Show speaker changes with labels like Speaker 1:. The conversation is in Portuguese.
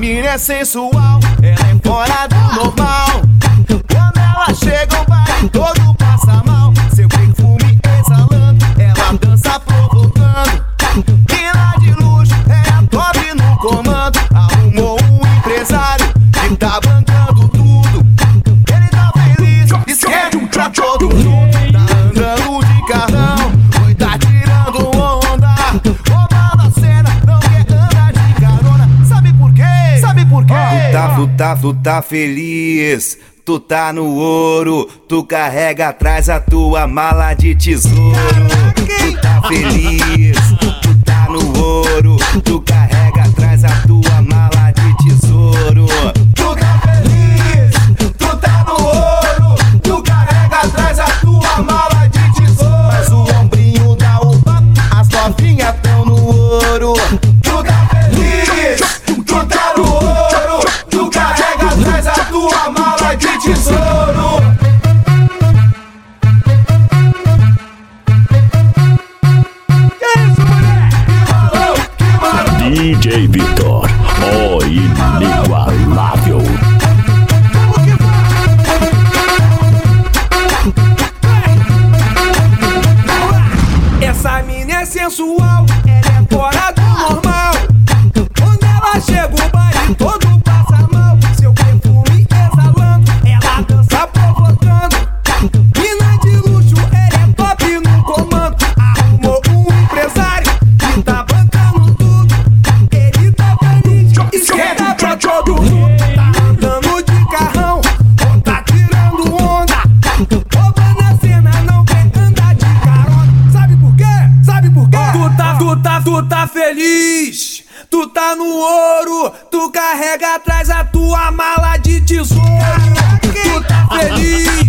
Speaker 1: mina é sensual, ela é fora do normal. Quando ela chega o baile todo passa mal. Seu perfume exalando, ela dança provocando. Mina de luxo, é a top no comando. Arrumou um empresário que tá bancando tudo. Ele tá feliz, esquece pra todo mundo. Tá andando de carrão, foi tá tirando onda. Roubando a cena, não quer andar de carona. Sabe por quê? Sabe por quê? Tu tá feliz, tu tá no ouro, tu carrega atrás a tua mala de tesouro. Tu tá feliz, tu tá no ouro, tu carrega atrás a tua mala de tesouro. Tu tá feliz, tu tá no ouro, tu carrega atrás a tua mala de tesouro. Mas o ombrinho dá o papo, as novinhas tão no ouro. Tu tá feliz, tu tá no ouro, tu carrega atrás a tua mala de tesouro.
Speaker 2: DJ Vitor, o inigualável.
Speaker 3: Essa mina é sensual, ela é fora do normal. Quando ela chega o baile todo passa mal. Seu perfume exalando, ela dança provocando. Mina de luxo, ela é top no comando. Arrumou um empresário que tá bancando tudo. Ele tá feliz, esquenta pra todo mundo. Tá andando de carrão, ou tá tirando onda. Roubando a cena, não quer andar de carona. Sabe por quê? Sabe por quê? Tu tá feliz, tu tá no ouro, tu carrega atrás a tua mala de tesouro. Tu tá feliz,